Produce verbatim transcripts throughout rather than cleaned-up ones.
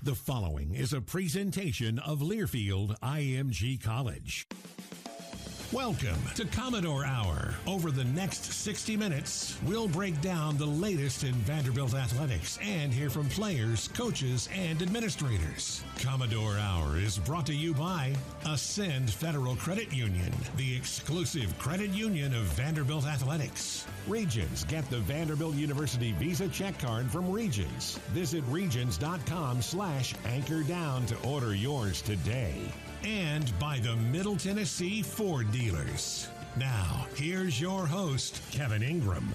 The following is a presentation of Learfield I M G College. Welcome to Commodore Hour. Over the next sixty minutes, we'll break down the latest in Vanderbilt athletics and hear from players, coaches, and administrators. Commodore Hour is brought to you by Ascend Federal Credit Union, the exclusive credit union of Vanderbilt athletics. Regions, get the Vanderbilt University Visa check card from Regions. Visit regions.com slash anchor down to order yours today. And by the Middle Tennessee Ford dealers. Now, here's your host, Kevin Ingram.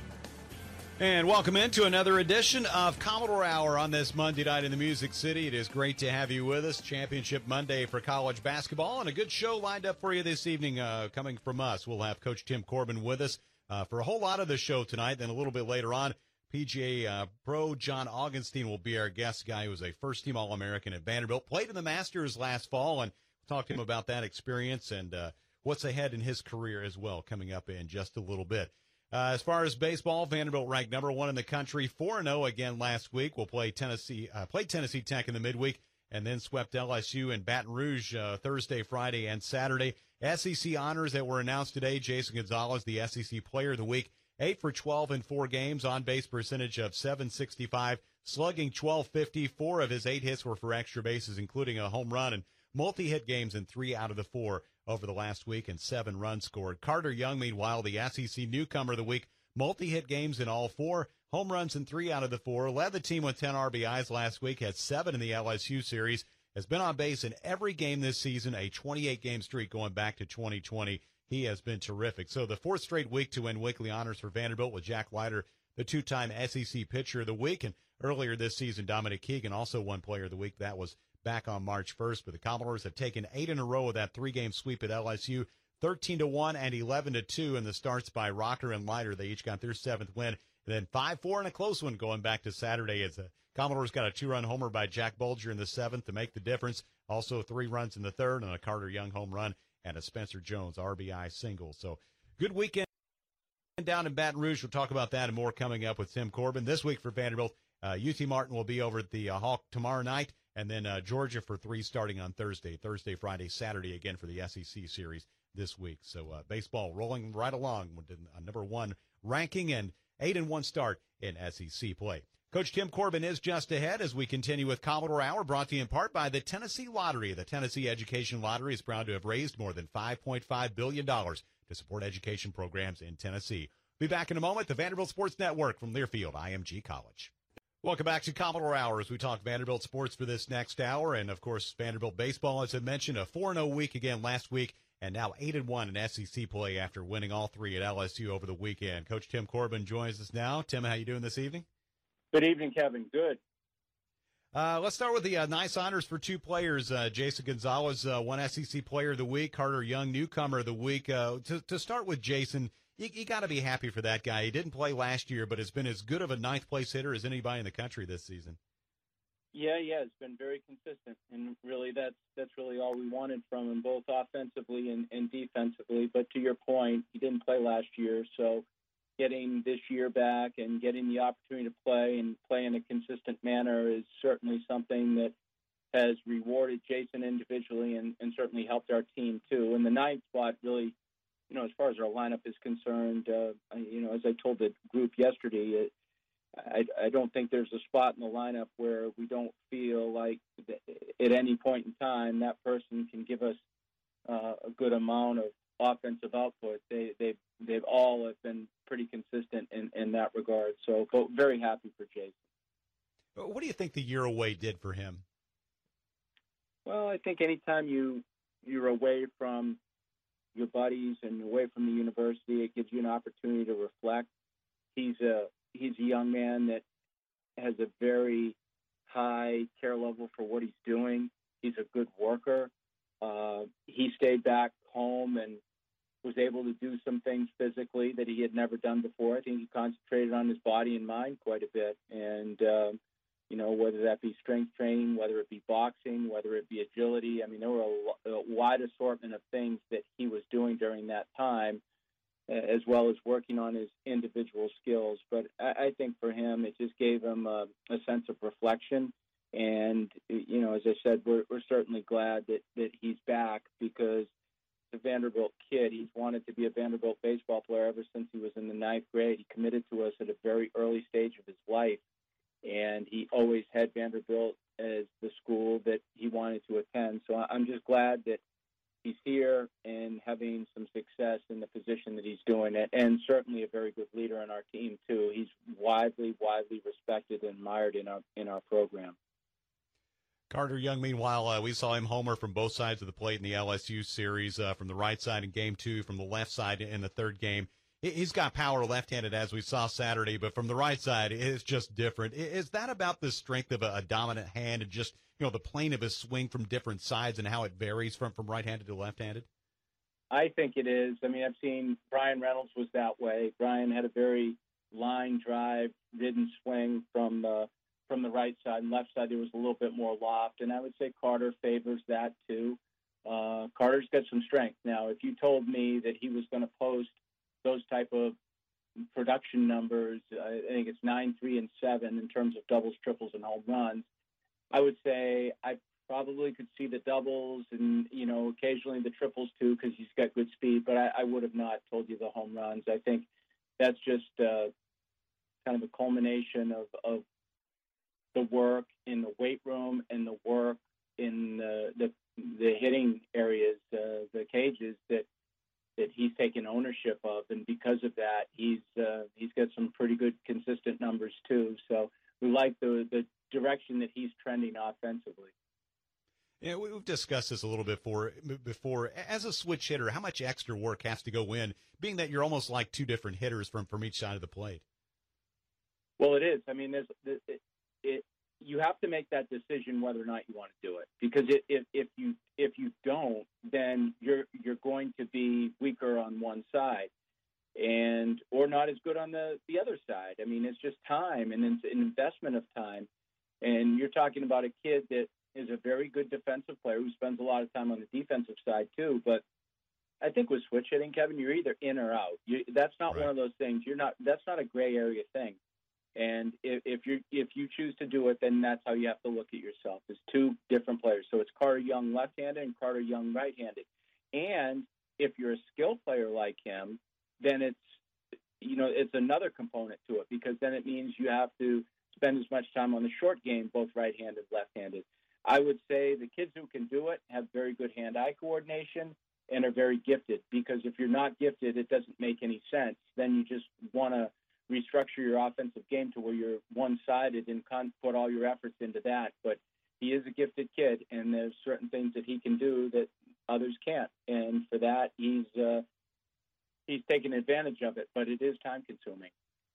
And welcome into another edition of Commodore Hour on this Monday night in the Music City. It is great to have you with us. Championship Monday for college basketball, and a good show lined up for you this evening uh, coming from us. We'll have Coach Tim Corbin with us uh, for a whole lot of the show tonight. Then a little bit later on, P G A uh, Pro John Augenstein will be our guest, guy who was a first-team All-American at Vanderbilt, played in the Masters last fall, and we'll talk to him about that experience and uh, what's ahead in his career as well coming up in just a little bit. Uh, as far as baseball, Vanderbilt ranked number one in the country, four and oh again last week. We'll play Tennessee, uh, play Tennessee Tech in the midweek, and then swept L S U and Baton Rouge uh, Thursday, Friday, and Saturday. S E C honors that were announced today. Jason Gonzalez, the S E C Player of the Week, eight for twelve in four games, on-base percentage of seven sixty-five, slugging twelve fifty. Four of his eight hits were for extra bases, including a home run, and multi-hit games in three out of the four over the last week, and seven runs scored. Carter Young, meanwhile, the S E C Newcomer of the Week, multi-hit games in all four, home runs in three out of the four, led the team with ten R B Is last week, had seven in the L S U series, has been on base in every game this season, a twenty-eight game streak going back to twenty twenty. He has been terrific. So the fourth straight week to win weekly honors for Vanderbilt with Jack Leiter, the two-time S E C Pitcher of the Week, and earlier this season, Dominic Keegan also won Player of the Week. That was back on March first, but the Commodores have taken eight in a row of that three-game sweep at L S U, thirteen to one and eleven to two in the starts by Rocker and Leiter. They each got their seventh win, and then five four in a close one going back to Saturday as the Commodores got a two-run homer by Jack Bulger in the seventh to make the difference. Also three runs in the third and a Carter Young home run and a Spencer Jones R B I single. So good weekend down in Baton Rouge. We'll talk about that and more coming up with Tim Corbin. This week for Vanderbilt, uh, U T Martin will be over at the uh, Hawk tomorrow night. And then uh, Georgia for three starting on Thursday, Thursday, Friday, Saturday again for the S E C series this week. So uh, baseball rolling right along with a number one ranking and eight and one start in S E C play. Coach Tim Corbin is just ahead as we continue with Commodore Hour, brought to you in part by the Tennessee Lottery. The Tennessee Education Lottery is proud to have raised more than five point five billion dollars to support education programs in Tennessee. Be back in a moment. The Vanderbilt Sports Network from Learfield I M G College. Welcome back to Commodore Hour as we talk Vanderbilt sports for this next hour. And, of course, Vanderbilt baseball, as I mentioned, a four and oh week again last week, and now eight and one in S E C play after winning all three at L S U over the weekend. Coach Tim Corbin joins us now. Tim, how you doing this evening? Good evening, Kevin. Good. Uh, let's start with the uh, nice honors for two players. Uh, Jason Gonzalez, uh, one S E C Player of the Week, Carter Young, Newcomer of the Week. Uh, to, to start with Jason, You, you got to be happy for that guy. He didn't play last year, but has been as good of a ninth-place hitter as anybody in the country this season. Yeah, yeah, it's been very consistent, and really that's that's really all we wanted from him, both offensively and, and defensively. But to your point, he didn't play last year, so getting this year back and getting the opportunity to play and play in a consistent manner is certainly something that has rewarded Jason individually and, and certainly helped our team too. And the ninth spot really, you know, as far as our lineup is concerned, uh, you know, as I told the group yesterday, it, I, I don't think there's a spot in the lineup where we don't feel like at any point in time that person can give us uh, a good amount of offensive output. They, they've, they've all have been pretty consistent in, in that regard. So very happy for Jason. What do you think the year away did for him? Well, I think anytime you, you're away from your buddies and away from the university, it gives you an opportunity to reflect. He's a he's a young man that has a very high care level for what he's doing. He's a good worker. Uh, he stayed back home and was able to do some things physically that he had never done before. I think he concentrated on his body and mind quite a bit. And, uh, you know, whether that be strength training, whether it be boxing, whether it be agility. I mean, there were a, a wide assortment of things that he was doing during that time, as well as working on his individual skills. But I, I think for him, it just gave him a, a sense of reflection. And, you know, as I said, we're, we're certainly glad that, that he's back because the Vanderbilt kid, he's wanted to be a Vanderbilt baseball player ever since he was in the ninth grade. He committed to us at a very early stage of his life, and he always had Vanderbilt as the school that he wanted to attend. So I'm just glad that he's here and having some success in the position that he's doing it, and certainly a very good leader on our team too. He's widely, widely respected and admired in our in our program. Carter Young, meanwhile, uh, we saw him homer from both sides of the plate in the L S U series, uh, from the right side in game two, from the left side in the third game. He's got power left-handed, as we saw Saturday, but from the right side, it's just different. Is that about the strength of a, a dominant hand and just, you know, the plane of his swing from different sides and how it varies from, from right-handed to left-handed? I think it is. I mean, I've seen Brian Reynolds was that way. Brian had a very line drive, ridden swing from uh, from the right side, and left side there was a little bit more loft, and I would say Carter favors that too. Uh, Carter's got some strength. Now, if you told me that he was going to post those type of production numbers, I think it's nine, three, and seven in terms of doubles, triples, and home runs, I would say I probably could see the doubles and, you know, occasionally the triples too because he's got good speed, but I, I would have not told you the home runs. I think that's just uh, kind of a culmination of, of the work in the weight room and the work in the the, the hitting areas, uh, the cages that that he's taken ownership of, and because of that, he's uh, he's got some pretty good consistent numbers too. So we like the the direction that he's trending offensively. Yeah, we've discussed this a little bit before. Before, as a switch hitter, how much extra work has to go in, being that you're almost like two different hitters from from each side of the plate? Well, it is. I mean, there's it, it you have to make that decision whether or not you want to do it, because it, if if you if you don't, then you're you're going to be weaker on one side, and or not as good on the the other side. I mean, it's just time, and it's an investment of time. And you're talking about a kid that is a very good defensive player who spends a lot of time on the defensive side too. But I think with switch hitting, Kevin, you're either in or out. You, that's not right. one of those things. You're not. That's not a gray area thing. And if, if you if you choose to do it, then that's how you have to look at yourself. It's two different players. So it's Carter Young left-handed and Carter Young right-handed. And if you're a skill player like him, then it's you know it's another component to it, because then it means you have to spend as much time on the short game, both right-handed, left-handed. I would say the kids who can do it have very good hand-eye coordination and are very gifted, because if you're not gifted, it doesn't make any sense. Then you just want to restructure your offensive game to where you're one-sided and can't put all your efforts into that. But he is a gifted kid, and there's certain things that he can do that others can't. And for that, he's uh, he's taken advantage of it, but it is time-consuming.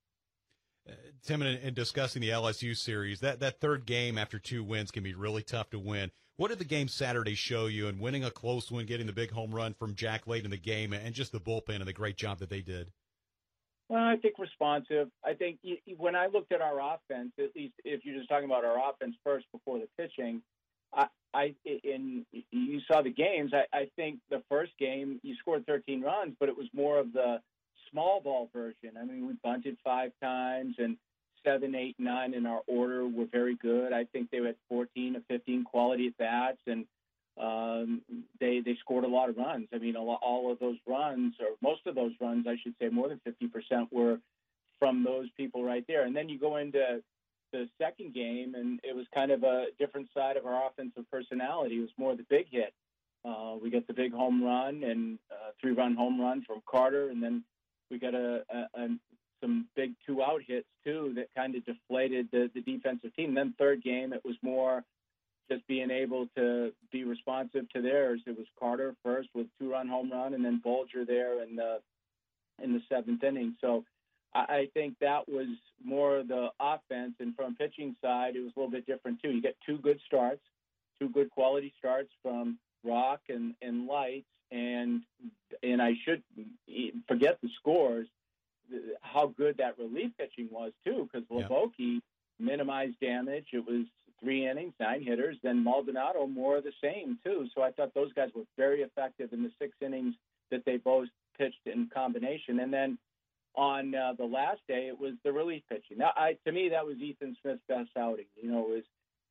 Uh, Tim, in, in discussing the L S U series, that, that third game after two wins can be really tough to win. What did the game Saturday show you in winning a close one, getting the big home run from Jack late in the game, and just the bullpen and the great job that they did? Well, I think responsive. I think when I looked at our offense, at least if you're just talking about our offense first before the pitching, I, I in you saw the games. I, I think the first game you scored thirteen runs, but it was more of the small ball version. I mean, we bunted five times, and seven, eight, nine in our order were very good. I think they had fourteen or fifteen quality at bats, and um, they they scored a lot of runs. I mean, a lot, all of those runs, or most of those runs, I should say, more than fifty percent were from those people right there. And then you go into the second game, and it was kind of a different side of our offensive personality. It was more the big hit. Uh, we got the big home run and uh, three-run home run from Carter, and then we got a, a, a some big two-out hits too that kind of deflated the, the defensive team. And then third game, it was more just being able to be responsive to theirs. It was Carter first with two-run home run, and then Bolger there in the in the seventh inning. So I, I think that was more the offense, and from pitching side, it was a little bit different too. You get two good starts, two good quality starts from Rock and, and Lights, and and I should forget the scores, how good that relief pitching was too, because Lavoke yeah. minimized damage. It was three innings, nine hitters. Then Maldonado, more of the same too. So I thought those guys were very effective in the six innings that they both pitched in combination. And then on uh, the last day, it was the relief pitching. Now, I, to me, that was Ethan Smith's best outing. You know, it was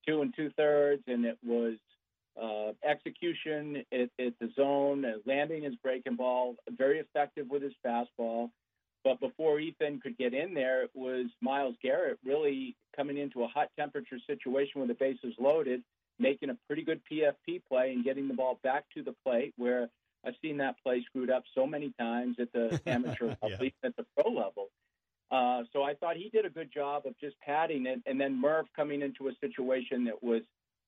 two and two thirds, and it was uh, execution at, at the zone, uh, landing his breaking ball, very effective with his fastball. But before Ethan could get in there, it was Myles Garrett really coming into a hot temperature situation with the bases loaded, making a pretty good P F P play and getting the ball back to the plate, where I've seen that play screwed up so many times at the amateur level, yeah. even at the pro level. Uh, so I thought he did a good job of just padding it, and then Murph coming into a situation that was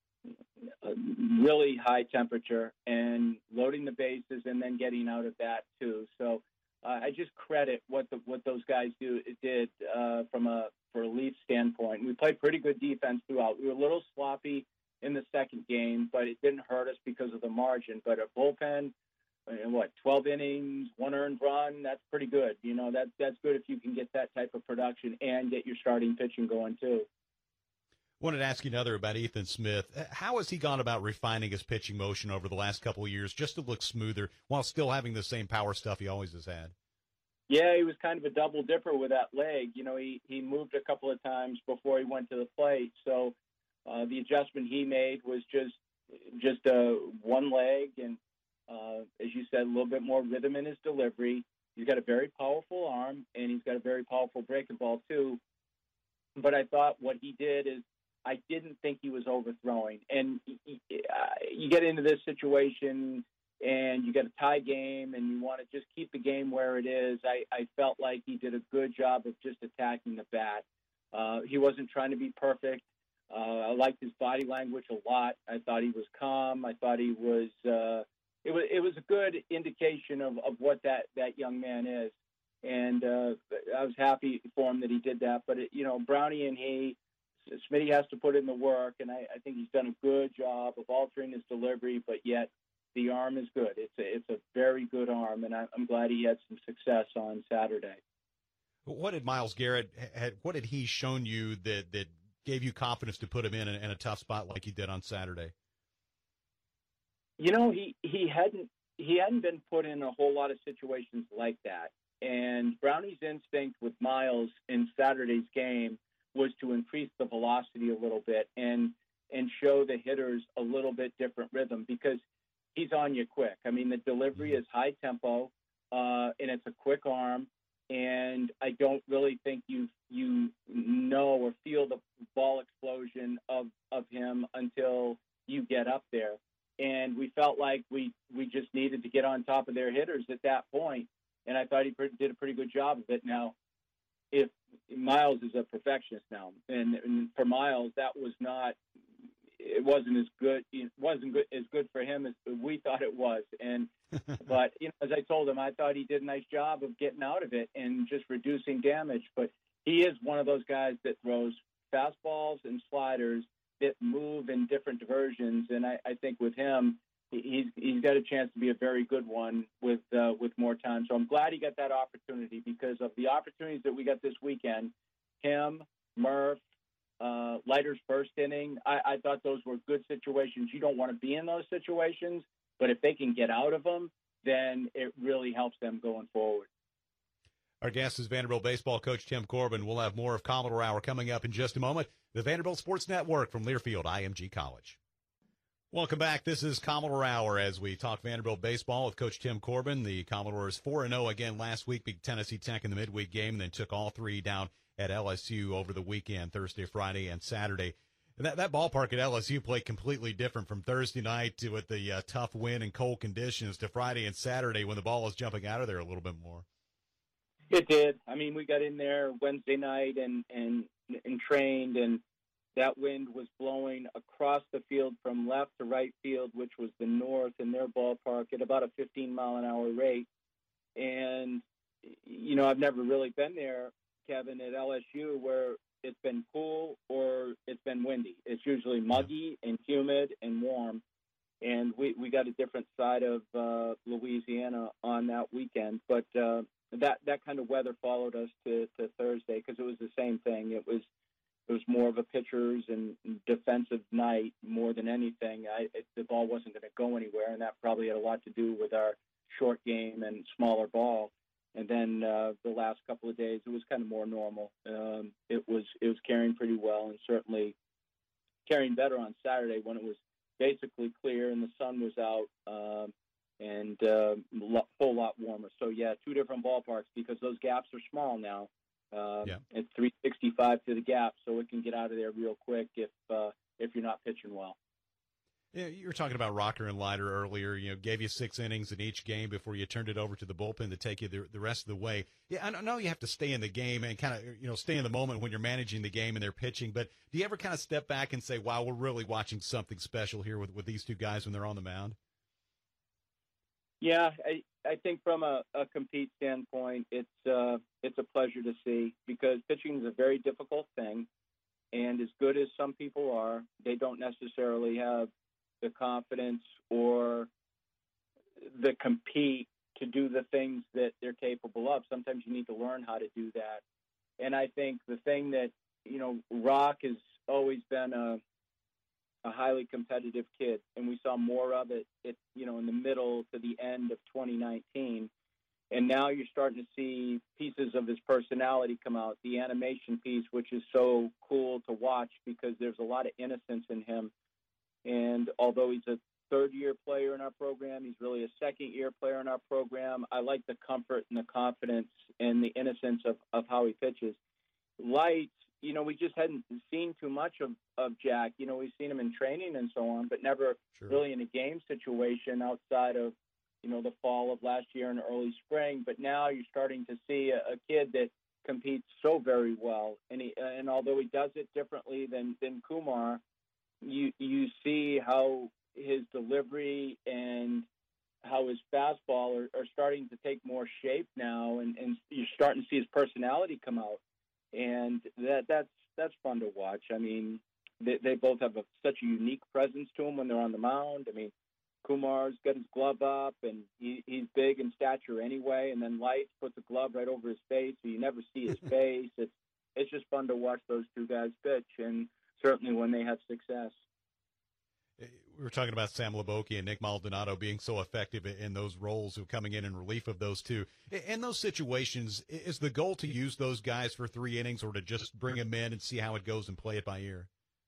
really high temperature and loading the bases and then getting out of that too. So uh, I just credit what the, what those guys do did uh, from a for a Leaf standpoint. We played pretty good defense throughout. We were a little sloppy in the second game, but it didn't hurt us because of the margin. But a bullpen, and what, twelve innings, one earned run, that's pretty good. You know, that, that's good if you can get that type of production and get your starting pitching going too. Wanted to ask you another about Ethan Smith. How has he gone about refining his pitching motion over the last couple of years just to look smoother while still having the same power stuff he always has had? Yeah, he was kind of a double dipper with that leg. You know, he, he moved a couple of times before he went to the plate. So uh, the adjustment he made was just just uh, one leg and, uh, as you said, a little bit more rhythm in his delivery. He's got a very powerful arm, and he's got a very powerful breaking ball too. But I thought what he did is I didn't think he was overthrowing. And you get into this situation and you get a tie game and you want to just keep the game where it is. I, I felt like he did a good job of just attacking the bat. Uh, he wasn't trying to be perfect. Uh, I liked his body language a lot. I thought he was calm. I thought he was, uh, it was, it was a good indication of, of what that, that young man is. And uh, I was happy for him that he did that. But, it, you know, Brownie and he, Smitty has to put in the work, and I, I think he's done a good job of altering his delivery, but yet the arm is good. It's a, it's a very good arm, and I, I'm glad he had some success on Saturday. What did Myles Garrett, had, what had he shown you that, that gave you confidence to put him in, in a tough spot like he did on Saturday? You know, he, he hadn't he hadn't been put in a whole lot of situations like that, and Brownie's instinct with Myles in Saturday's game was to increase the velocity a little bit and and show the hitters a little bit different rhythm because he's on you quick. I mean, the delivery is high tempo, uh, and it's a quick arm, and I don't really think you you know or feel the ball explosion of, of him until you get up there. And we felt like we, we just needed to get on top of their hitters at that point, and I thought he did a pretty good job of it. Now, if Myles is a perfectionist now, and, and for Myles, that was not, it wasn't as good, it wasn't good, as good for him as we thought it was. And, but, you know, as I told him, I thought he did a nice job of getting out of it and just reducing damage. But he is one of those guys that throws fastballs and sliders that move in different diversions. And I, I think with him, he's he's got a chance to be a very good one with uh, with more time. So I'm glad he got that opportunity because of the opportunities that we got this weekend. Him, Murph, uh, Leiter's first inning. I, I thought those were good situations. You don't want to be in those situations, but if they can get out of them, then it really helps them going forward. Our guest is Vanderbilt baseball coach Tim Corbin. We'll have more of Commodore Hour coming up in just a moment. The Vanderbilt Sports Network from Learfield I M G College. Welcome back. This is Commodore Hour as we talk Vanderbilt baseball with Coach Tim Corbin. The Commodores four and oh again last week, beat Tennessee Tech in the midweek game, and then took all three down at L S U over the weekend, Thursday, Friday, and Saturday. And that, that ballpark at L S U played completely different from Thursday night to with the uh, tough wind and cold conditions to Friday and Saturday when the ball was jumping out of there a little bit more. It did. I mean, we got in there Wednesday night and, and, and trained, and that wind was blowing across the field from left to right field, which was the north in their ballpark, at about a fifteen mile an hour rate. And, you know, I've never really been there, Kevin, at L S U where it's been cool or it's been windy. It's usually muggy and humid and warm. And we, we got a different side of uh, Louisiana on that weekend. But uh, that, that kind of weather followed us to, to Thursday because it was the same thing. It was It was more of a pitcher's and defensive night more than anything. I, it, the ball wasn't going to go anywhere, and that probably had a lot to do with our short game and smaller ball. And then uh, the last couple of days, it was kind of more normal. Um, it was it was carrying pretty well, and certainly carrying better on Saturday when it was basically clear and the sun was out um, and a uh, whole lot warmer. So, yeah, two different ballparks because those gaps are small now. Uh, yeah. It's three sixty-five to the gap, so it can get out of there real quick if uh, if you're not pitching well. Yeah, you were talking about Rocker and Leiter earlier. You know, gave you six innings in each game before you turned it over to the bullpen to take you the, the rest of the way. Yeah, I know you have to stay in the game and kind of, you know, stay in the moment when you're managing the game and they're pitching. But do you ever kind of step back and say, "Wow, we're really watching something special here with, with these two guys when they're on the mound"? Yeah, I I think from a, a compete standpoint, it's uh, it's a pleasure to see because pitching is a very difficult thing, and as good as some people are, they don't necessarily have the confidence or the compete to do the things that they're capable of. Sometimes you need to learn how to do that. And I think the thing that, you know, Rock has always been a, a highly competitive kid, and we saw more of it, it, you know, in the middle to the end of twenty nineteen. And now you're starting to see pieces of his personality come out, the animation piece, which is so cool to watch because there's a lot of innocence in him. And although he's a third-year player in our program, he's really a second-year player in our program. I like the comfort and the confidence and the innocence of, of how he pitches. Light, you know, we just hadn't seen too much of, of Jack. You know, we've seen him in training and so on, but never Sure. really in a game situation outside of, you know, the fall of last year and early spring. But now you're starting to see a, a kid that competes so very well. And he, and although he does it differently than, than Kumar, you you see how his delivery and how his fastball are, are starting to take more shape now, and, and you're starting to see his personality come out, and that that's that's fun to watch. I mean, they, they both have a, such a unique presence to them when they're on the mound. I mean, Kumar's got his glove up, and he, he's big in stature anyway, and then Light puts a glove right over his face, so you never see his face. It's it's just fun to watch those two guys pitch, and certainly when they have success. We were talking about Sam Laboki and Nick Maldonado being so effective in those roles, who coming in in relief of those two. In those situations, is the goal to use those guys for three innings or to just bring them in and see how it goes and play it by ear?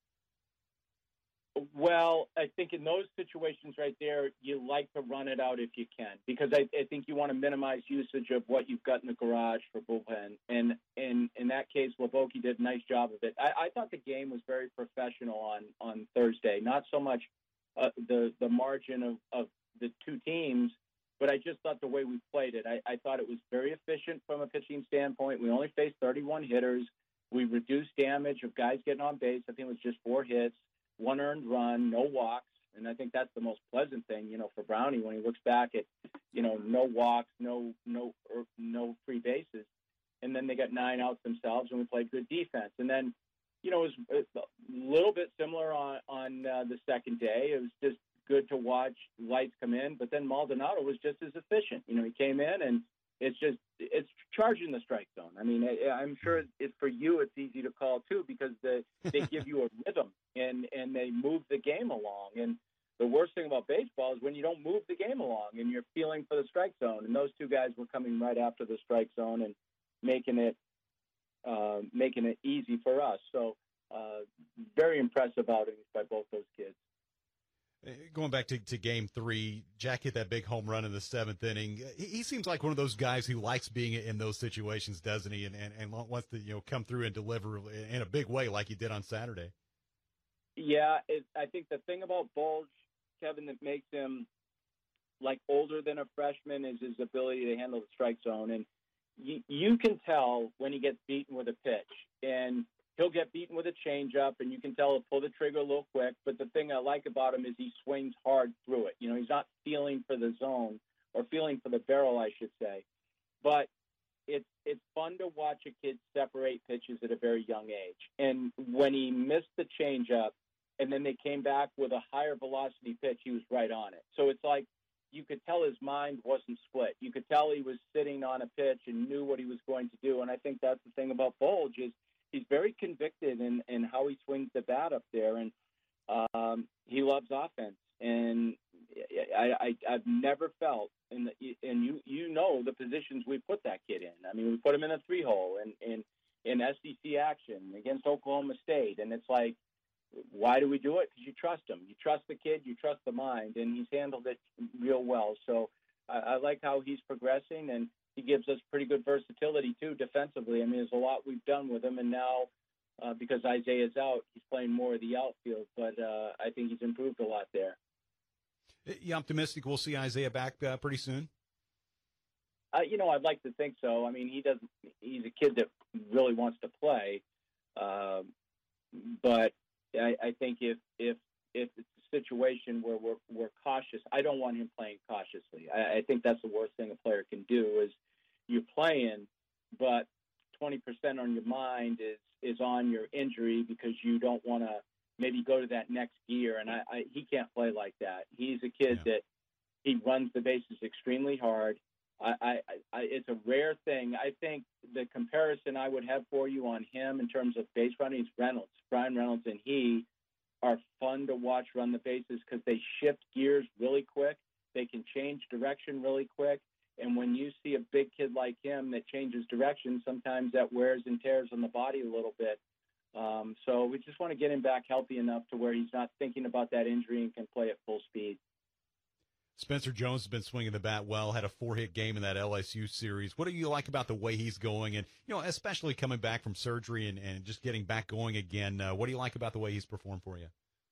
Well, I think in those situations right there, you like to run it out if you can, because I, I think you want to minimize usage of what you've got in the garage for bullpen. And, and in that case, Laboki did a nice job of it. I, I thought the game was very professional on, on Thursday, not so much uh, the, the margin of, of the two teams, but I just thought the way we played it, I, I thought it was very efficient from a pitching standpoint. We only faced thirty-one hitters. We reduced damage of guys getting on base. I think it was just four hits. One earned run, no walks, and I think that's the most pleasant thing, you know, for Brownie when he looks back at, you know, no walks, no no er, no free bases, and then they got nine outs themselves, and we played good defense. And then, you know, it was a little bit similar on on uh, the second day. It was just good to watch Lights come in, but then Maldonado was just as efficient. You know, he came in and it's just it's charging the strike zone. I mean, I, I'm sure it's for you. It's easy to call too because the, they give you a rhythm and and they move the game along. And the worst thing about baseball is when you don't move the game along and you're feeling for the strike zone. And those two guys were coming right after the strike zone and making it uh, making it easy for us. So uh, very impressive outings by both those kids. Going back to, to game three, Jack hit that big home run in the seventh inning. He, he seems like one of those guys who likes being in those situations, doesn't he? And, and, and wants to, you know, come through and deliver in a big way like he did on Saturday. Yeah, it, I think the thing about Bulge, Kevin, that makes him like older than a freshman is his ability to handle the strike zone. And you, you can tell when he gets beaten with a pitch. And he'll get beaten with a changeup, and you can tell he'll pull the trigger a little quick. But the thing I like about him is he swings hard through it. You know, he's not feeling for the zone or feeling for the barrel, I should say. But it's it's fun to watch a kid separate pitches at a very young age. And when he missed the changeup, and then they came back with a higher velocity pitch, he was right on it. So it's like you could tell his mind wasn't split. You could tell he was sitting on a pitch and knew what he was going to do. And I think that's the thing about Bulge is he's very convicted in, in how he swings the bat up there, and um, he loves offense. And I, I, I've never felt, in the, and you you know the positions we put that kid in. I mean, we put him in a three-hole in, in, in S E C action against Oklahoma State, and it's like why do we do it? Because you trust him. You trust the kid. You trust the mind, and he's handled it real well. So I, I like how he's progressing, and he gives us pretty good versatility, too, defensively. I mean, there's a lot we've done with him, and now uh, because Isaiah's out, he's playing more of the outfield. But uh, I think he's improved a lot there. You optimistic we'll see Isaiah back uh, pretty soon? Uh, you know, I'd like to think so. I mean, he doesn't. He's a kid that really wants to play, uh, but I, I think if if if it's a situation where we're we're cautious, I don't want him playing cautiously. I, I think that's the worst thing a player can do is you're playing, but twenty percent on your mind is is on your injury because you don't want to maybe go to that next gear. And I, I he can't play like that. He's a kid yeah. that he runs the bases extremely hard. I, I, I, it's a rare thing. I think the comparison I would have for you on him in terms of base running is Reynolds. Brian Reynolds and he are fun to watch run the bases because they shift gears really quick. They can change direction really quick. And when you see a big kid like him that changes direction, sometimes that wears and tears on the body a little bit. Um, so we just want to get him back healthy enough to where he's not thinking about that injury and can play at full speed. Spencer Jones has been swinging the bat well, had a four-hit game in that L S U series. What do you like about the way he's going? And, you know, especially coming back from surgery and, and just getting back going again, uh, what do you like about the way he's performed for you?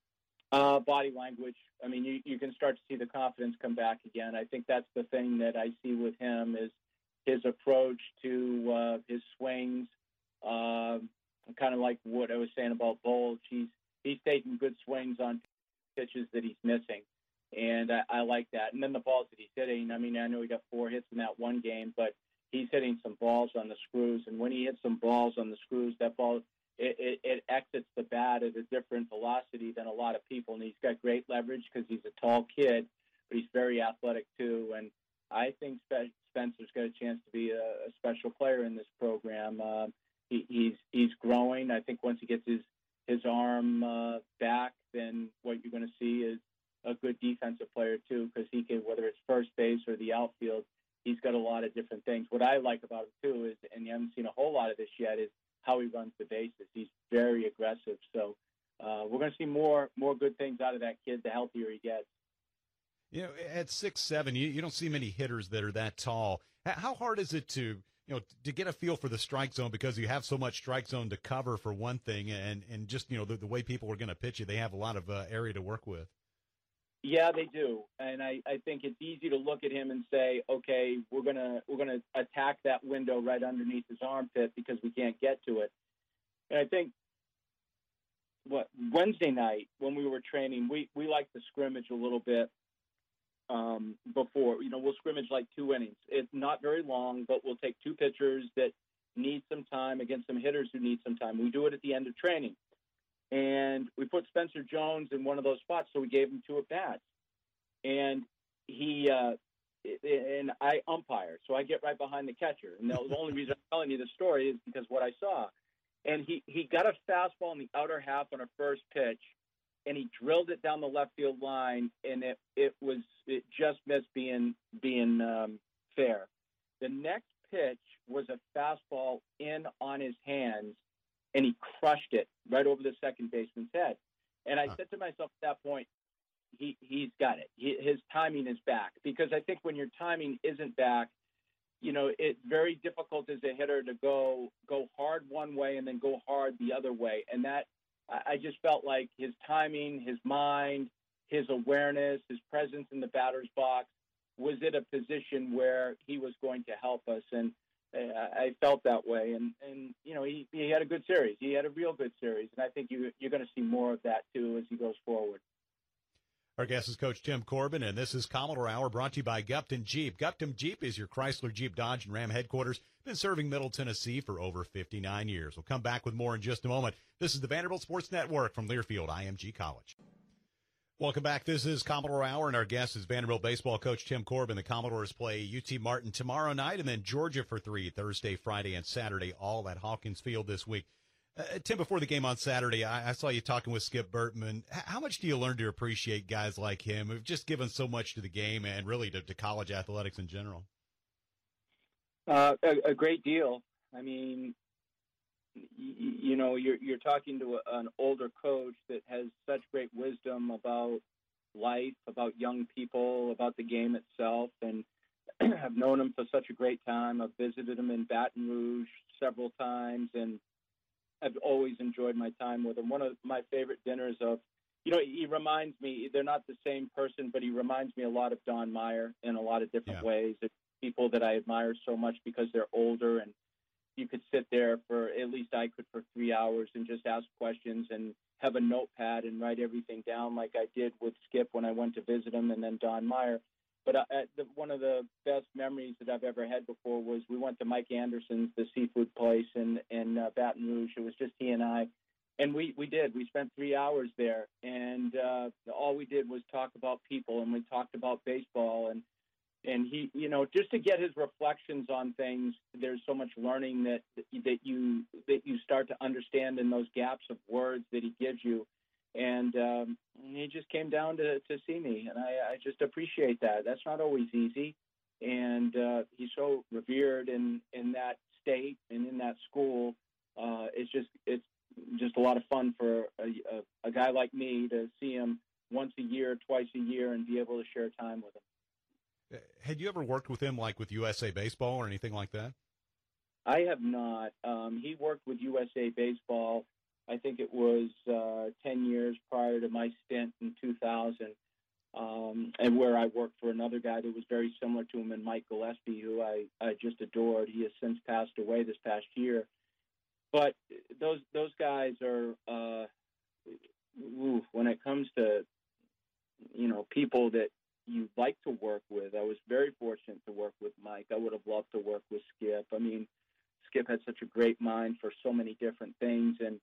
Uh, body language. I mean, you, you can start to see the confidence come back again. I think that's the thing that I see with him is his approach to uh, his swings, uh, kind of like what I was saying about Bolch. He's, he's taking good swings on pitches that he's missing. And I, I like that. And then the balls that he's hitting, I mean, I know he got four hits in that one game, but he's hitting some balls on the screws. And when he hits some balls on the screws, that ball, it, it, it exits the bat at a different velocity than a lot of people. And he's got great leverage because he's a tall kid, but he's very athletic too. And I think Spe- Spencer's got a chance to be a, a special player in this program. Uh, he, he's he's growing. I think once he gets his, his arm uh, back, then what you're going to see is a good defensive player too, because he can, whether it's first base or the outfield, he's got a lot of different things. What I like about him too is, and you haven't seen a whole lot of this yet, is how he runs the bases. He's very aggressive. So uh, we're going to see more more good things out of that kid the healthier he gets. You know, at six seven, you, you don't see many hitters that are that tall. How hard is it to, you know, to get a feel for the strike zone, because you have so much strike zone to cover for one thing, and, and just, you know, the, the way people are going to pitch you, they have a lot of uh, area to work with. Yeah, they do, and I, I think it's easy to look at him and say, okay, we're gonna we're gonna attack that window right underneath his armpit because we can't get to it. And I think what Wednesday night when we were training, we we like to scrimmage a little bit um, before. You know, we'll scrimmage like two innings. It's not very long, but we'll take two pitchers that need some time against some hitters who need some time. We do it at the end of training. And we put Spencer Jones in one of those spots, so we gave him two at-bats. And he uh, and I umpire, so I get right behind the catcher. And the only reason I'm telling you the story is because what I saw. And he, he got a fastball in the outer half on a first pitch, and he drilled it down the left field line, and it, it was it just missed being being um, fair. The next pitch was a fastball in on his hands, and he crushed it right over the second baseman's head. And I huh. said to myself at that point, he, he's got it. He, his timing is back. Because I think when your timing isn't back, you know, it's very difficult as a hitter to go go hard one way and then go hard the other way. And that, I just felt like his timing, his mind, his awareness, his presence in the batter's box was in a position where he was going to help us. And I felt that way, and, and you know, he, he had a good series. He had a real good series, and I think you, you're going to see more of that, too, as he goes forward. Our guest is Coach Tim Corbin, and this is Commodore Hour brought to you by Gupton Jeep. Gupton Jeep is your Chrysler, Jeep, Dodge, and Ram headquarters. Been serving Middle Tennessee for over fifty-nine years. We'll come back with more in just a moment. This is the Vanderbilt Sports Network from Learfield I M G College. Welcome back. This is Commodore Hour, and our guest is Vanderbilt baseball coach Tim Corbin. The Commodores play U T Martin tomorrow night, and then Georgia for three, Thursday, Friday, and Saturday, all at Hawkins Field this week. Uh, Tim, before the game on Saturday, I, I saw you talking with Skip Bertman. H- how much do you learn to appreciate guys like him who've just given so much to the game and really to, to college athletics in general? Uh, a, a great deal. I mean, you, you know, you're you're talking to a, an older coach that has such great wisdom about life, about young people, about the game itself, and I've known him for such a great time. I've visited him in Baton Rouge several times, and I've always enjoyed my time with him. One of my favorite dinners of, you know, he reminds me, they're not the same person, but he reminds me a lot of Don Meyer in a lot of different Yeah. ways. It's people that I admire so much because they're older, and you could sit there for, at least I could, for three hours and just ask questions and have a notepad and write everything down like I did with Skip when I went to visit him, and then Don Meyer. But uh, the, one of the best memories that I've ever had before was we went to Mike Anderson's, the seafood place in, in uh, Baton Rouge. It was just he and I. And we, we did. We spent three hours there. And uh, all we did was talk about people, and we talked about baseball. And, and he, you know, just to get his reflections on things, there's so much learning that, that, you, that you start to understand in those gaps of words that he gives you. And um, he just came down to, to see me, and I, I just appreciate that. That's not always easy, and uh, he's so revered in, in that state and in that school. Uh, it's just it's just a lot of fun for a, a, a guy like me to see him once a year, twice a year, and be able to share time with him. Had you ever worked with him, like with U S A Baseball or anything like that? I have not. Um, he worked with U S A Baseball. I think it was uh, ten years prior to my stint in two thousand, um, and where I worked for another guy that was very similar to him, and Mike Gillespie, who I, I just adored. He has since passed away this past year. But those those guys are, uh, ooh, when it comes to, you know, people that you like to work with, I was very fortunate to work with Mike. I would have loved to work with Skip. I mean, Skip had such a great mind for so many different things, and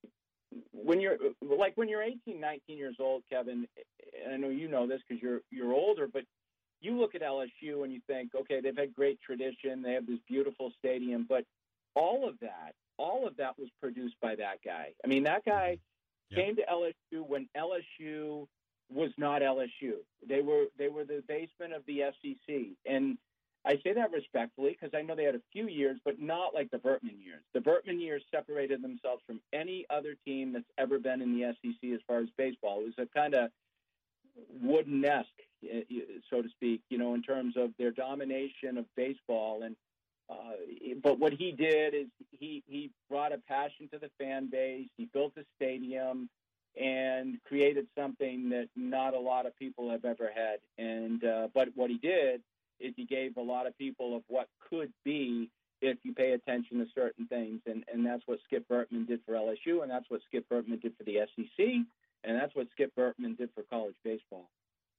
when you're like when you're eighteen, nineteen years old, Kevin, and I know you know this because you're you're older, but you look at L S U and you think, okay, they've had great tradition, they have this beautiful stadium, but all of that, all of that was produced by that guy. I mean, that guy Yep. came to L S U when L S U was not L S U. They were they were the basement of the S E C, and I say that respectfully because I know they had a few years, but not like the Vertman years. The Vertman years separated themselves from any other team that's ever been in the S E C as far as baseball. It was a kind of wooden-esque, so to speak, you know, in terms of their domination of baseball. And uh, but what he did is he, he brought a passion to the fan base. He built a stadium and created something that not a lot of people have ever had. And uh, but what he did is he gave a lot of people of what could be if you pay attention to certain things. And, and that's what Skip Bertman did for L S U, and that's what Skip Bertman did for the S E C, and that's what Skip Bertman did for college baseball.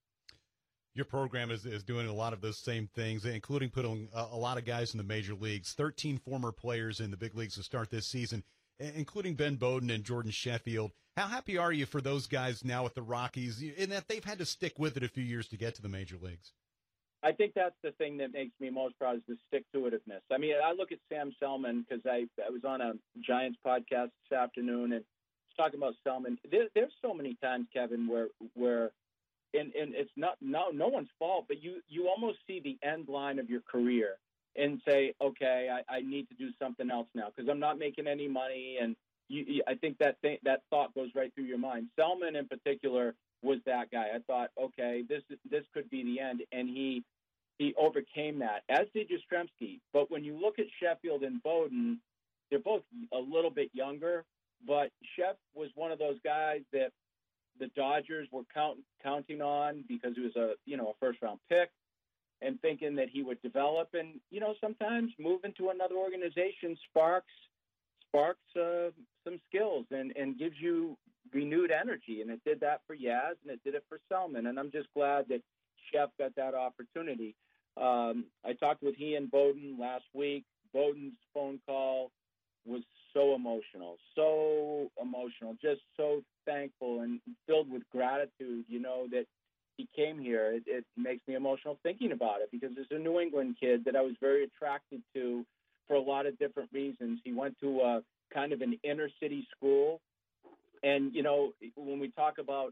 Your program is, is doing a lot of those same things, including putting a, a lot of guys in the major leagues, thirteen former players in the big leagues to start this season, including Ben Bowden and Jordan Sheffield. How happy are you for those guys now with the Rockies in that they've had to stick with it a few years to get to the major leagues? I think that's the thing that makes me most proud is the stick-to-itiveness. I mean, I look at Sam Selman because I, I was on a Giants podcast this afternoon and was talking about Selman. There, there's so many times, Kevin, where where and, and it's not no no one's fault, but you, you almost see the end line of your career and say, okay, I, I need to do something else now because I'm not making any money. And you, you, I think that th- that thought goes right through your mind. Selman in particular was that guy. I thought, okay, this this could be the end, and he he overcame that, as did Yastrzemski. But when you look at Sheffield and Bowden, they're both a little bit younger, but Shef was one of those guys that the Dodgers were count, counting on because he was a you know a first round pick, and thinking that he would develop. And you know sometimes moving to another organization sparks sparks uh, some skills and, and gives you renewed energy, and it did that for Yaz, and it did it for Selman, and I'm just glad that Shef got that opportunity. Um, I talked with he and Bowden last week. Bowden's phone call was so emotional, so emotional, just so thankful and filled with gratitude, you know, that he came here. It, it makes me emotional thinking about it because there's a New England kid that I was very attracted to for a lot of different reasons. He went to a kind of an inner city school. And, you know, when we talk about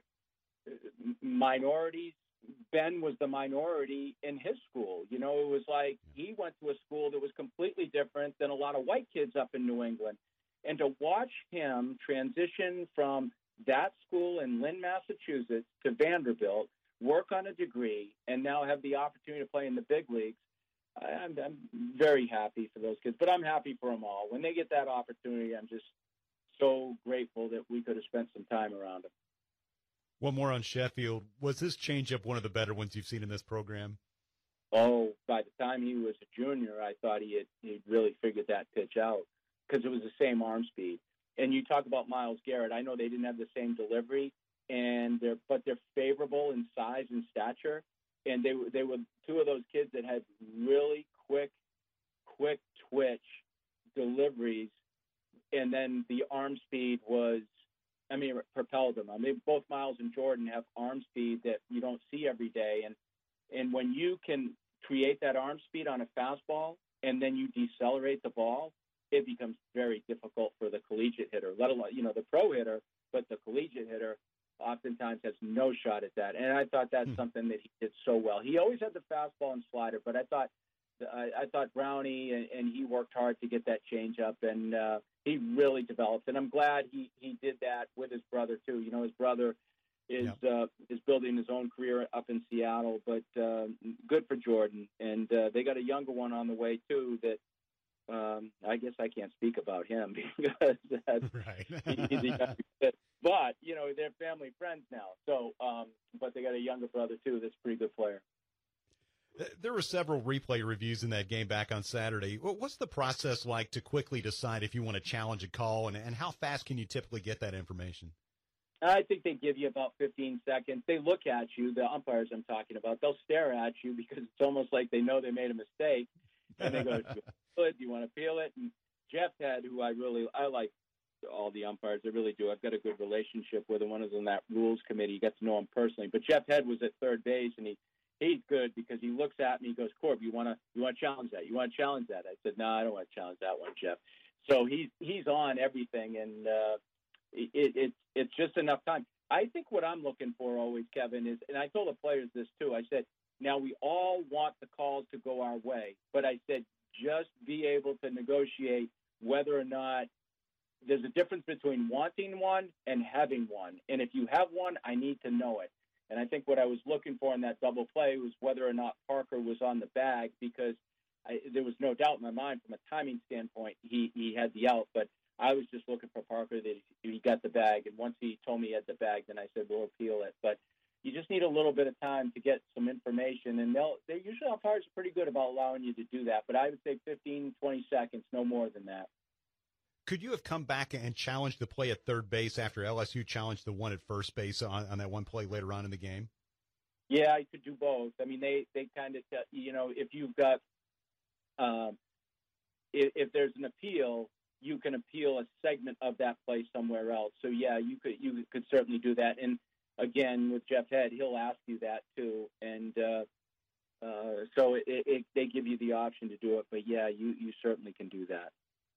minorities, Ben was the minority in his school. You know, it was like he went to a school that was completely different than a lot of white kids up in New England. And to watch him transition from that school in Lynn, Massachusetts to Vanderbilt, work on a degree, and now have the opportunity to play in the big leagues, I'm, I'm very happy for those kids. But I'm happy for them all. When they get that opportunity, I'm just so grateful that we could have spent some time around them. One more on Sheffield. Was this changeup one of the better ones you've seen in this program? Oh, by the time he was a junior, I thought he had he'd really figured that pitch out because it was the same arm speed. And you talk about Myles Garrett. I know they didn't have the same delivery, and they're but they're favorable in size and stature. And they they were two of those kids that had really quick, quick twitch deliveries, and then the arm speed was, I mean, it propelled them. I mean, both Myles and Jordan have arm speed that you don't see every day, and and when you can create that arm speed on a fastball and then you decelerate the ball, it becomes very difficult for the collegiate hitter, let alone, you know, the pro hitter, but the collegiate hitter oftentimes has no shot at that. And I thought that's hmm. something that he did so well. He always had the fastball and slider, but I thought I, I thought Brownie and, and he worked hard to get that change up, and uh, he really developed. And I'm glad he, he did that with his brother too. You know, his brother is yeah. uh, is building his own career up in Seattle, but uh, good for Jordan. And uh, they got a younger one on the way too that um, I guess I can't speak about him because that's, right. he, he's a younger kid. But, you know, they're family friends now. So, um, but they got a younger brother too that's a pretty good player. There were several replay reviews in that game back on Saturday. What's the process like to quickly decide if you want to challenge a call, and, and how fast can you typically get that information? I think they give you about fifteen seconds. They look at you, the umpires I'm talking about. They'll stare at you because it's almost like they know they made a mistake. And they go, do you want to appeal it? And Jeff Head, who I really, I like all the umpires. I really do. I've got a good relationship with him. One is on that rules committee. You get to know him personally. But Jeff Head was at third base, and he, he's good because he looks at me. He goes, Corb, you want to you want to challenge that? You want to challenge that? I said, no, I don't want to challenge that one, Jeff. So he's he's on everything, and uh, it, it it's just enough time. I think what I'm looking for always, Kevin, is, and I told the players this too. I said, now we all want the calls to go our way, but I said just be able to negotiate whether or not there's a difference between wanting one and having one. And if you have one, I need to know it. And I think what I was looking for in that double play was whether or not Parker was on the bag, because I, there was no doubt in my mind from a timing standpoint he, he had the out. But I was just looking for Parker that he, he got the bag. And once he told me he had the bag, then I said, we'll appeal it. But you just need a little bit of time to get some information. And they'll, they usually umpires are pretty good about allowing you to do that. But I would say fifteen, twenty seconds, no more than that. Could you have come back and challenged the play at third base after L S U challenged the one at first base on, on that one play later on in the game? Yeah, I could do both. I mean, they, they kind of, you know, if you've got, um, if, if there's an appeal, you can appeal a segment of that play somewhere else. So yeah, you could you could certainly do that. And again, with Jeff Head, he'll ask you that too. And uh, uh, so it, it, they give you the option to do it. But yeah, you, you certainly can do that.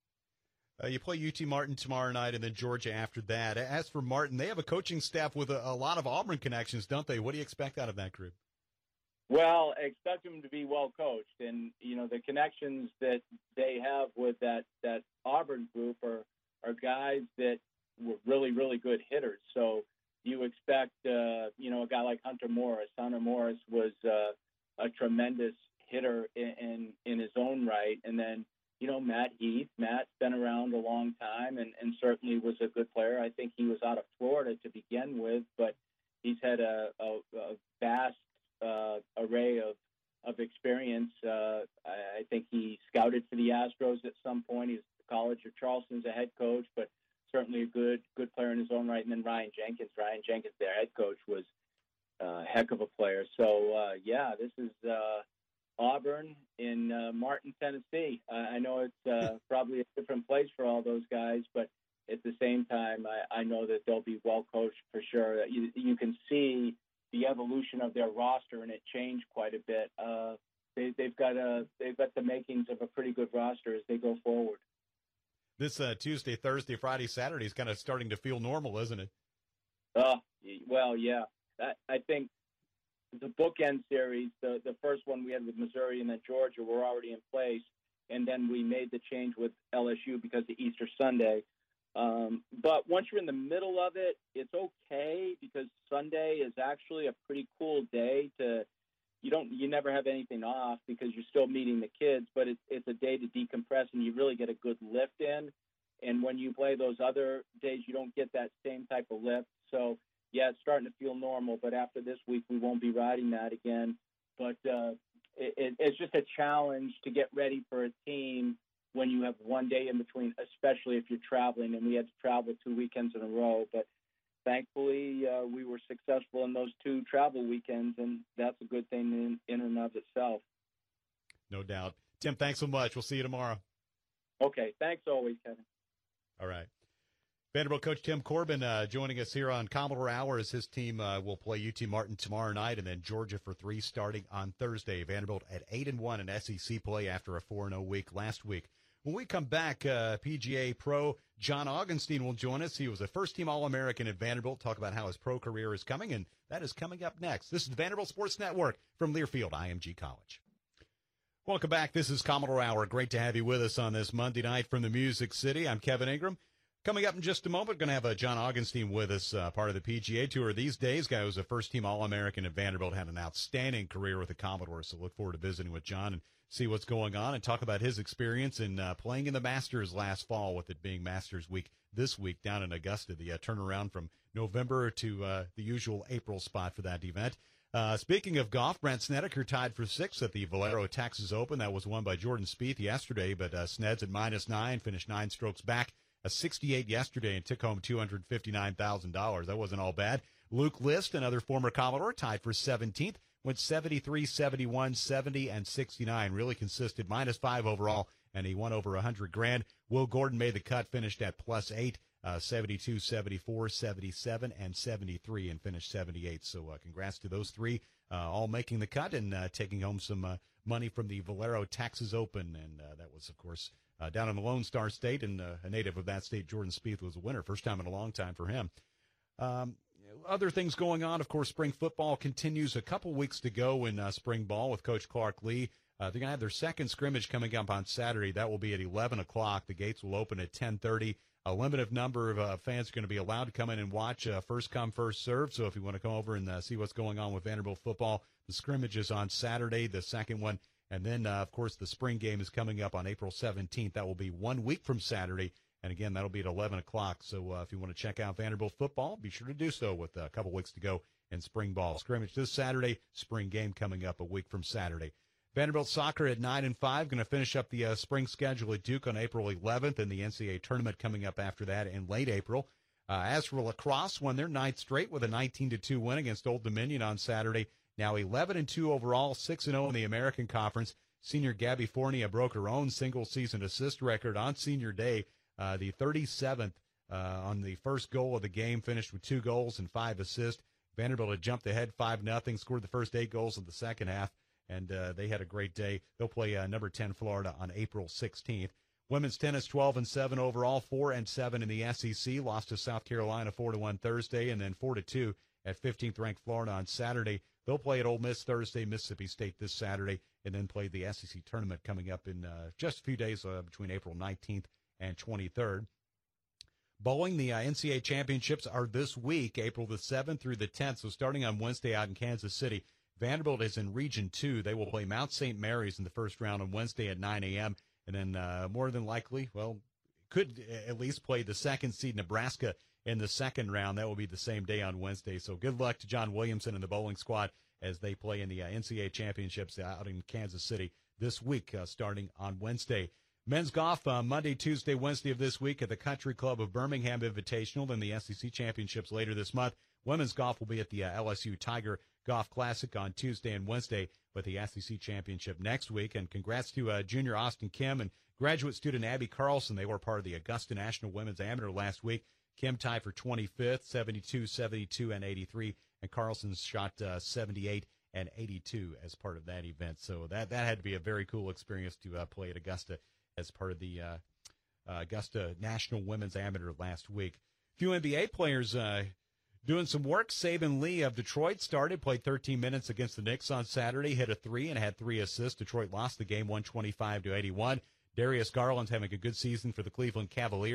Uh, you play U T Martin tomorrow night and then Georgia after that. As for Martin, they have a coaching staff with a, a lot of Auburn connections, don't they? What do you expect out of that group? Well, I expect them to be well coached. And, you know, the connections that they have with that, that Auburn group are, are guys that were really, really good hitters. So you expect, uh, you know, a guy like Hunter Morris. Hunter Morris was uh, a tremendous hitter in, in, in his own right. And then, you know, Matt Heath. Matt's been around a long time and, and certainly was a good player. I think he was out of Florida to begin with, but he's had a, a, a vast uh, array of, of experience. Uh, I, I think he scouted for the Astros at some point. He's at the College of Charleston as a head coach, but certainly a good good player in his own right. And then Ryan Jenkins. Ryan Jenkins, their head coach, was a heck of a player. So, uh, yeah, this is uh, – Auburn in uh, Martin, Tennessee. Uh, I know it's uh, probably a different place for all those guys, but at the same time, I, I know that they'll be well coached for sure. You, you can see the evolution of their roster, and it changed quite a bit. Uh, they, they've got a they've got the makings of a pretty good roster as they go forward. This uh, Tuesday, Thursday, Friday, Saturday is kind of starting to feel normal, isn't it? Uh, well, yeah. I, I think the bookend series, the, the first one we had with Missouri and then Georgia, were already in place. And then we made the change with L S U because of Easter Sunday. Um, but once you're in the middle of it, it's okay because Sunday is actually a pretty cool day to. You don't. You never have anything off because you're still meeting the kids, but it's it's a day to decompress and you really get a good lift in. And when you play those other days, you don't get that same type of lift. So yeah, it's starting to feel normal. But after this week, we won't be riding that again. But uh, it, it, it's just a challenge to get ready for a team when you have one day in between, especially if you're traveling. And we had to travel two weekends in a row, but. Thankfully, uh, we were successful in those two travel weekends, and that's a good thing in, in and of itself. No doubt. Tim, thanks so much. We'll see you tomorrow. Okay. Thanks always, Kevin. All right. Vanderbilt coach Tim Corbin uh, joining us here on Commodore Hour as his team uh, will play U T Martin tomorrow night and then Georgia for three starting on Thursday. Vanderbilt at eight and one in S E C play after a four and oh week last week. When we come back, uh, P G A pro John Augenstein will join us. He was a first-team All-American at Vanderbilt. Talk about how his pro career is coming, and that is coming up next. This is the Vanderbilt Sports Network from Learfield I M G College. Welcome back. This is Commodore Hour. Great to have you with us on this Monday night from the Music City. I'm Kevin Ingram. Coming up in just a moment, going to have uh, John Augenstein with us, uh, part of the P G A Tour these days. Guy who's a first-team All-American at Vanderbilt, had an outstanding career with the Commodores, so look forward to visiting with John and see what's going on and talk about his experience in uh, playing in the Masters last fall, with it being Masters Week this week down in Augusta, the uh, turnaround from November to uh, the usual April spot for that event. Uh, speaking of golf, Brent Snedeker tied for sixth at the Valero Texas Open. That was won by Jordan Spieth yesterday, but uh, Sneds at minus nine, finished nine strokes back. A sixty-eight yesterday and took home two hundred fifty-nine thousand dollars. That wasn't all bad. Luke List, another former Commodore, tied for seventeenth. Went seventy-three, seventy-one, seventy, and sixty-nine. Really consistent. Minus five overall, and he won over one hundred grand. Will Gordon made the cut, finished at plus eight, uh, seventy-two, seventy-four, seventy-seven, and seventy-three, and finished seventy-eight. So uh, congrats to those three, uh, all making the cut and uh, taking home some uh, money from the Valero Texas Open. And uh, that was, of course, uh, down in the Lone Star State, and uh, a native of that state, Jordan Spieth, was a winner. First time in a long time for him. Um, Other things going on, of course, spring football continues. A couple weeks to go in uh, spring ball with Coach Clark Lee. Uh, they're going to have their second scrimmage coming up on Saturday. That will be at eleven o'clock. The gates will open at ten thirty. A limited number of uh, fans are going to be allowed to come in and watch, uh, first come, first serve. So if you want to come over and uh, see what's going on with Vanderbilt football, the scrimmage is on Saturday, the second one. And then, uh, of course, the spring game is coming up on April seventeenth. That will be one week from Saturday. And, again, that'll be at eleven o'clock. So uh, if you want to check out Vanderbilt football, be sure to do so with a couple weeks to go in spring ball. Scrimmage this Saturday, spring game coming up a week from Saturday. Vanderbilt soccer at nine and five, going to finish up the uh, spring schedule at Duke on April eleventh, and the N C double A tournament coming up after that in late April. Uh, as for lacrosse, won their ninth straight with a nineteen to two win against Old Dominion on Saturday. Now eleven and two overall, six and oh in the American Conference. Senior Gabby Fournier broke her own single-season assist record on senior day. Uh, the thirty-seventh uh, on the first goal of the game, finished with two goals and five assists. Vanderbilt had jumped ahead five nothing, scored the first eight goals of the second half, and uh, they had a great day. They'll play uh, number ten Florida on April sixteenth. Women's tennis twelve and seven overall, four and seven in the S E C. Lost to South Carolina four to one Thursday, and then four to two at fifteenth ranked Florida on Saturday. They'll play at Ole Miss Thursday, Mississippi State this Saturday, and then play the S E C tournament coming up in uh, just a few days uh, between April nineteenth and twenty-third. Bowling, the uh, N C double A championships are this week, April the seventh through the tenth. So starting on Wednesday out in Kansas City, Vanderbilt is in Region two. They will play Mount Saint Mary's in the first round on Wednesday at nine a.m. And then uh, more than likely, well, could at least play the second seed Nebraska in the second round. That will be the same day on Wednesday. So good luck to John Williamson and the bowling squad as they play in the uh, N C double A championships out in Kansas City this week, uh, starting on Wednesday. Men's golf, uh, Monday, Tuesday, Wednesday of this week at the Country Club of Birmingham Invitational, then the S E C Championships later this month. Women's golf will be at the uh, L S U Tiger Golf Classic on Tuesday and Wednesday, with the S E C Championship next week. And congrats to uh, junior Austin Kim and graduate student Abby Carlson. They were part of the Augusta National Women's Amateur last week. Kim tied for twenty-fifth, seventy-two, seventy-two, and eighty-three, and Carlson shot uh, seventy-eight and eighty-two as part of that event. So that, that had to be a very cool experience to uh, play at Augusta as part of the uh, uh, Augusta National Women's Amateur last week. A few N B A players uh, doing some work. Saban Lee of Detroit started, played thirteen minutes against the Knicks on Saturday, hit a three and had three assists. Detroit lost the game one twenty-five to eighty-one. Darius Garland's having a good season for the Cleveland Cavaliers.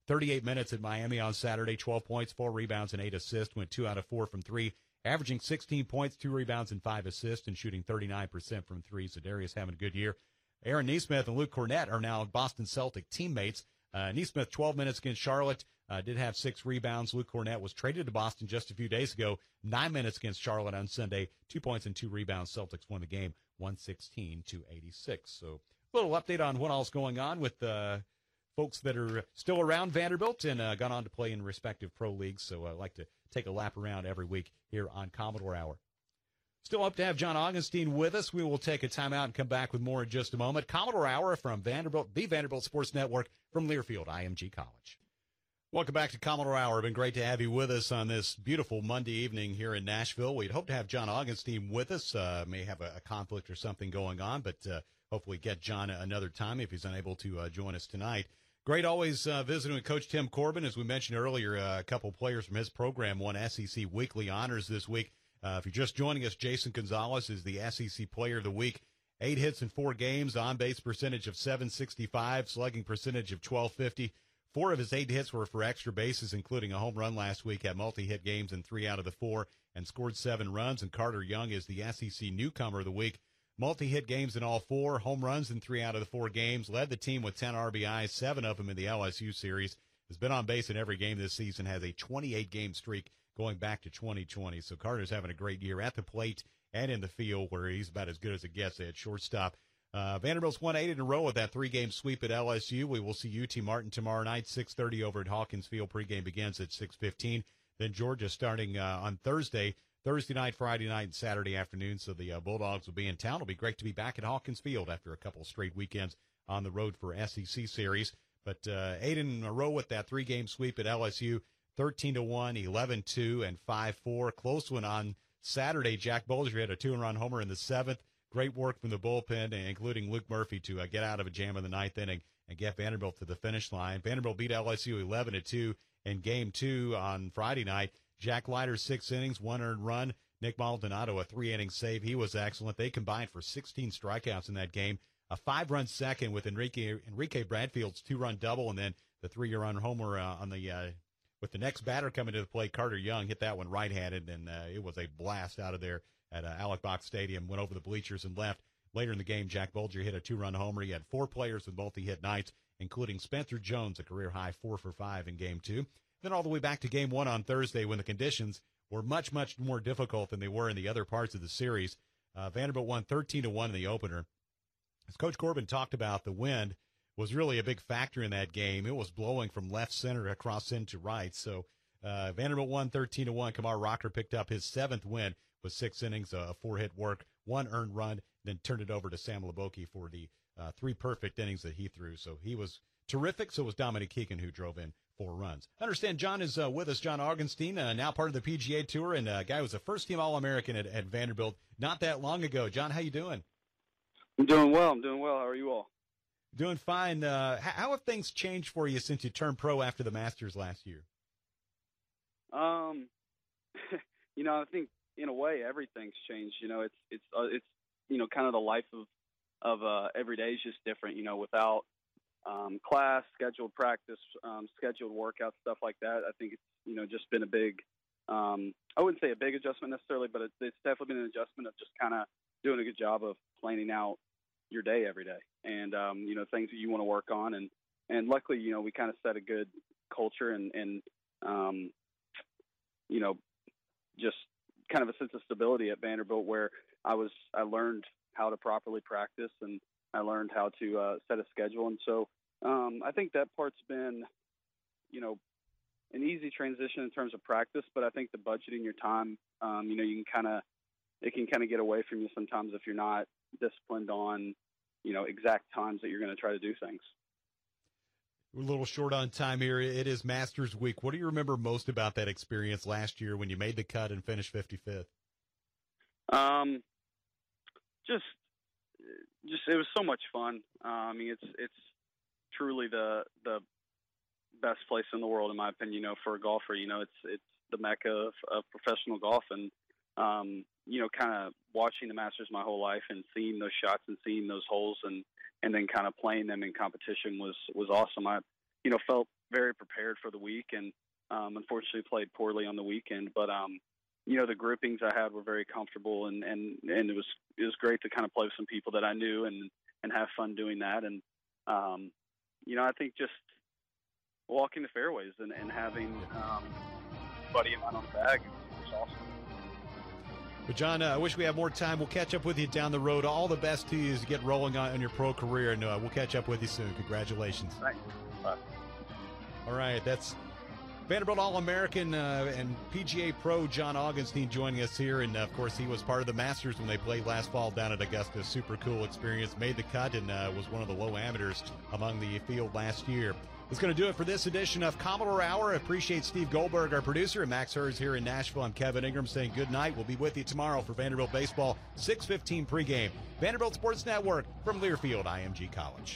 thirty-eight minutes at Miami on Saturday, twelve points, four rebounds, and eight assists, went two out of four from three, averaging sixteen points, two rebounds, and five assists, and shooting thirty-nine percent from three. So Darius having a good year. Aaron Nesmith and Luke Cornett are now Boston Celtic teammates. Uh, Nesmith, twelve minutes against Charlotte, uh, did have six rebounds. Luke Cornett was traded to Boston just a few days ago, nine minutes against Charlotte on Sunday, two points and two rebounds. Celtics won the game, one sixteen to eighty-six. So a little update on what all's going on with uh, folks that are still around Vanderbilt and uh, gone on to play in respective pro leagues. So I like to take a lap around every week here on Commodore Hour. Still hope to have John Augustine with us. We will take a timeout and come back with more in just a moment. Commodore Hour from Vanderbilt, the Vanderbilt Sports Network from Learfield I M G College. Welcome back to Commodore Hour. Been great to have you with us on this beautiful Monday evening here in Nashville. We'd hope to have John Augustine with us. Uh, may have a, a conflict or something going on, but uh, hopefully get John another time if he's unable to uh, join us tonight. Great always uh, visiting with Coach Tim Corbin. As we mentioned earlier, uh, a couple players from his program won S E C Weekly Honors this week. Uh, if you're just joining us, Jason Gonzalez is the S E C Player of the Week. Eight hits in four games, on-base percentage of seven sixty-five, slugging percentage of twelve fifty. Four of his eight hits were for extra bases, including a home run last week, had multi-hit games in three out of the four, and scored seven runs. And Carter Young is the S E C Newcomer of the Week. Multi-hit games in all four, home runs in three out of the four games, led the team with ten R B Is, seven of them in the L S U series, has been on base in every game this season, has a twenty-eight game streak going back to twenty twenty. So Carter's having a great year at the plate and in the field, where he's about as good as it gets at shortstop. Uh, Vanderbilt's won eight in a row with that three-game sweep at L S U. We will see U T Martin tomorrow night, six thirty over at Hawkins Field. Pregame begins at six fifteen. Then Georgia starting uh, on Thursday, Thursday night, Friday night, and Saturday afternoon. So the uh, Bulldogs will be in town. It'll be great to be back at Hawkins Field after a couple straight weekends on the road for S E C series. But uh, eight in a row with that three-game sweep at L S U, thirteen to one, eleven two, and five four. Close one on Saturday. Jack Bolger had a two-run homer in the seventh. Great work from the bullpen, including Luke Murphy, to uh, get out of a jam in the ninth inning and get Vanderbilt to the finish line. Vanderbilt beat L S U eleven to two in game two on Friday night. Jack Leiter, six innings, one earned run. Nick Maldonado, a three-inning save. He was excellent. They combined for sixteen strikeouts in that game. A five-run second with Enrique Enrique Bradfield's two-run double, and then the three-run homer uh, on the uh, with the next batter coming to the plate. Carter Young hit that one right-handed, and uh, it was a blast out of there at uh, Alec Box Stadium. Went over the bleachers and left. Later in the game, Jack Bolger hit a two-run homer. He had four players with multi-hit nights, including Spencer Jones, a career-high four for five in game two. Then all the way back to game one on Thursday, when the conditions were much, much more difficult than they were in the other parts of the series. Uh, Vanderbilt won thirteen to one in the opener. As Coach Corbin talked about, the wind was really a big factor in that game. It was blowing from left center across into right. So uh, Vanderbilt won thirteen to one. Kamar Rocker picked up his seventh win with six innings, a four-hit work, one earned run, then turned it over to Sam Laboki for the uh, three perfect innings that he threw. So he was terrific. So was Dominic Keegan, who drove in four runs. I understand John is uh, with us, John Augustine, uh, now part of the P G A Tour, and a guy who was a first-team All-American at, at Vanderbilt not that long ago. John, how you doing? I'm doing well. I'm doing well. How are you all? Doing fine. Uh, how have things changed for you since you turned pro after the Masters last year? Um, you know, I think in a way everything's changed. You know, it's it's uh, it's you know kind of the life of of uh, every day is just different. You know, without um, class, scheduled practice, um, scheduled workouts, stuff like that. I think it's you know just been a big. Um, I wouldn't say a big adjustment necessarily, but it's, it's definitely been an adjustment of just kind of doing a good job of planning out your day every day, and um, you know things that you want to work on, and and luckily you know we kind of set a good culture and and um, you know just kind of a sense of stability at Vanderbilt, where I was I learned how to properly practice, and I learned how to uh, set a schedule, and so um, I think that part's been you know an easy transition in terms of practice, but I think the budgeting your time, um, you know you can kind of it can kind of get away from you sometimes if you're not disciplined on, you know, exact times that you're going to try to do things. We're a little short on time here. It is Masters Week. What do you remember most about that experience last year when you made the cut and finished fifty-fifth? Um, just, just it was so much fun. Uh, I mean, it's it's truly the the best place in the world, in my opinion. You know, for a golfer, you know, it's it's the mecca of, of professional golf, and um, you know, kind of watching the Masters my whole life and seeing those shots and seeing those holes and, and then kind of playing them in competition was, was awesome. I, you know, felt very prepared for the week, and um, unfortunately played poorly on the weekend. But um, you know, the groupings I had were very comfortable, and, and, and it was it was great to kind of play with some people that I knew and, and have fun doing that. And um, you know, I think just walking the fairways and, and having um, buddy of mine on the bag was awesome. Well, John, uh, I wish we had more time. We'll catch up with you down the road. All the best to you as you get rolling on, on your pro career, and uh, we'll catch up with you soon. Congratulations. Thanks. Bye. All right, that's Vanderbilt All-American uh, and P G A Pro John Augenstein joining us here. And, uh, of course, he was part of the Masters when they played last fall down at Augusta. Super cool experience. Made the cut and uh, was one of the low amateurs among the field last year. That's going to do it for this edition of Commodore Hour. I appreciate Steve Goldberg, our producer, and Max Hers here in Nashville. I'm Kevin Ingram saying good night. We'll be with you tomorrow for Vanderbilt Baseball, six fifteen pregame. Vanderbilt Sports Network from Learfield I M G College.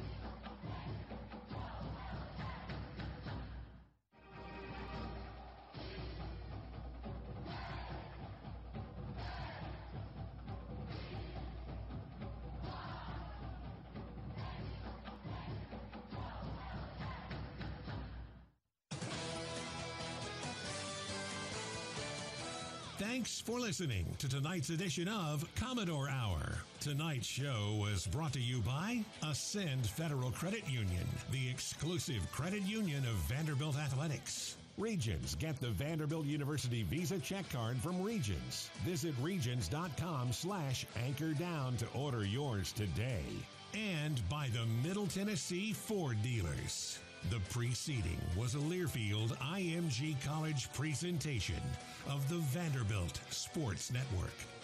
Thanks for listening to tonight's edition of Commodore Hour. Tonight's show was brought to you by Ascend Federal Credit Union, the exclusive credit union of Vanderbilt Athletics. Regions, get the Vanderbilt University Visa check card from Regions. Visit regions.com slash anchor down to order yours today. And by the Middle Tennessee Ford Dealers. The preceding was a Learfield I M G College presentation of the Vanderbilt Sports Network.